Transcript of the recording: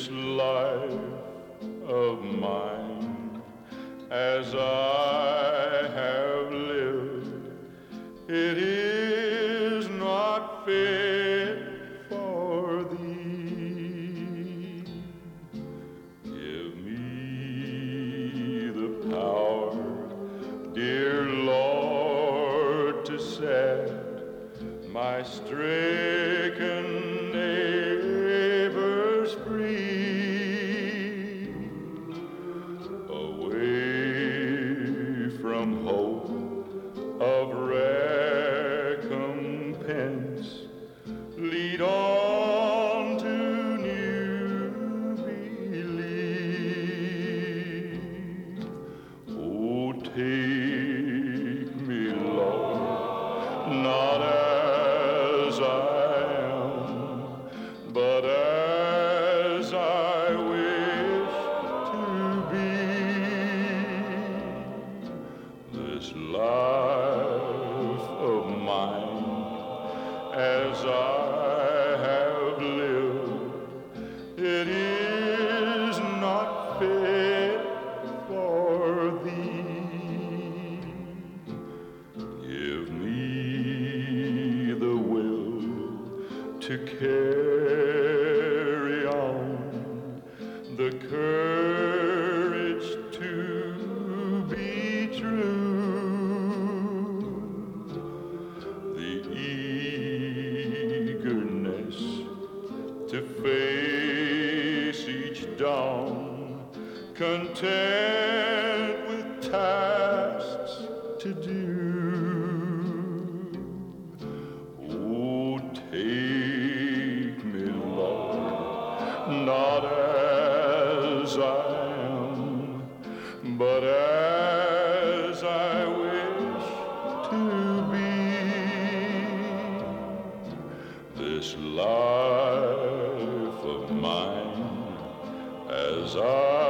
This life of mine, as I have lived, it is not fit for thee. Give me the power, dear Lord, to set my stricken neighbors free, away from hope of recompense, lead on to new belief. Oh, take me, Lord, not as I am, but as I wish to be. This life of mine, as I have lived, it is not fit for thee. Give me the will to carry on, the courage to be true, the eagerness to face each dawn, content with tasks to do. Oh, take me, Lord, not as I am, but as I wish to be. This life of mine, as I